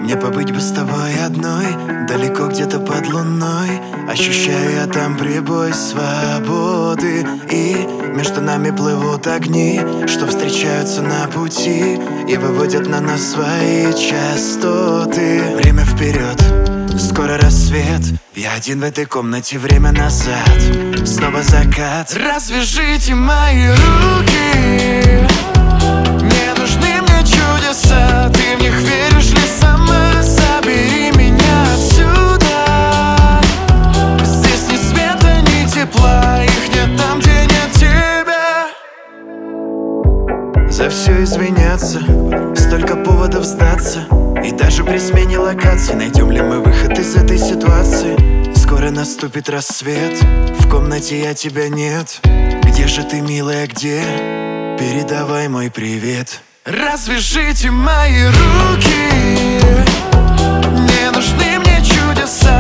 Мне побыть бы с тобой одной, далеко где-то под луной, ощущая там прибой свободы. И между нами плывут огни, что встречаются на пути и выводят на нас свои частоты. Время вперед, скоро рассвет, я один в этой комнате, время назад, снова закат. Развяжите мои руки, не нужны мне чудеса, ты в них веришь ли сама? Забери меня отсюда, здесь ни света, ни тепла, их нет там, где нет тебя. За все извиняться, столько поводов сдаться, и даже при смене локации найдем ли мы выход из этой ситуации? Скоро наступит рассвет, в комнате я тебя нет. Где же ты, милая, где? Передавай мой привет. Развяжите мои руки, не нужны мне чудеса,